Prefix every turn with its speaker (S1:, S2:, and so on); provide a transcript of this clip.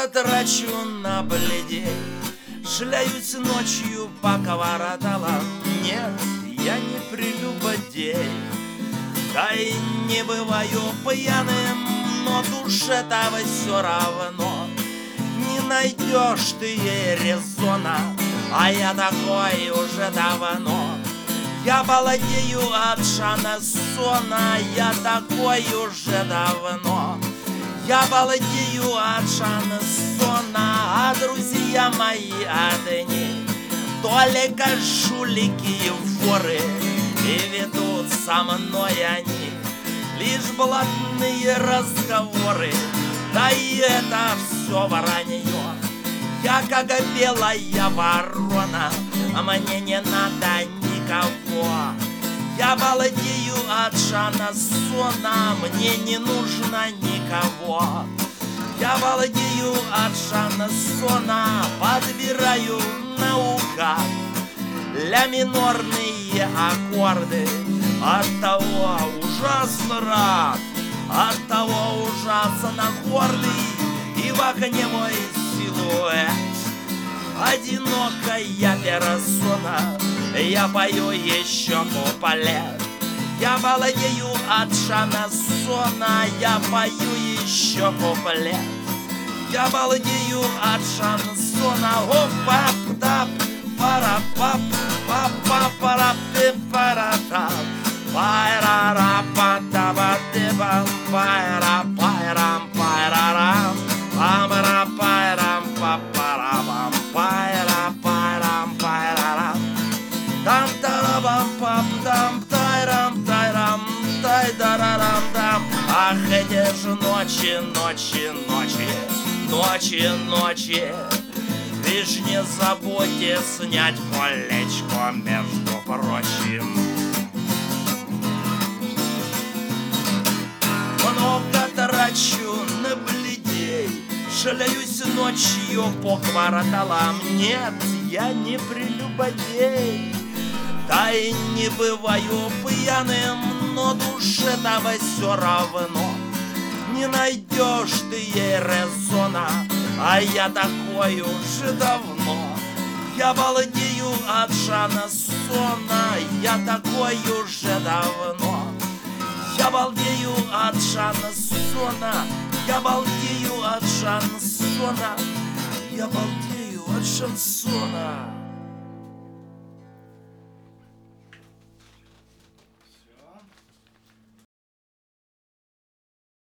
S1: Много трачу на бледей, шляюсь ночью по кварталам. Нет, я не прелюбодей, да и не бываю пьяным, но душе-то все равно. Не найдешь ты ей резона, а я такой уже давно. Я балдею от шансона, я такой уже давно. Я балдею от шансона, а друзья мои одни только жулики и воры, и ведут со мной они лишь блатные разговоры. Да и это все вранье. Я как белая ворона, а мне не надо никого. Я балдею от шансона, мне не нужно никого. Я балдею от шансона, подбираю наугад ля минорные аккорды. От того ужасно рад, от того ужасно гордый, и в окне мой силуэт. Одинокая персона, я пою еще куплет. Я балдею от шансона, я пою еще куплет. Я балдею от шансона, оп-пап-тап, пара-пап, пап-пап-пара-пи-пара-тап. Пайра-ра-па-та-ба-ти-бам, пайра-пайрам-пайрарам, пам-ра-пайрам-па-пара-бам, пайра-пайрам-пайрарам. Там-тарабам-пап-там-тайрам-тайрам, тай-дарарам-дам. Ах, эти же ночи, ночи, ночи, ночи, ночи. Лишь не забудьте снять колечко, между прочим. Много трачу на бледей, шляюсь ночью по кварталам. Нет, я не прелюбодей, да и не бываю пьяным, но душе-то все равно. Не найдешь ты ей резона, а я такой уже давно. Я балдею от шансона, я такой уже давно. Я балдею от шансона, я балдею от шансона, я балдею от шансона.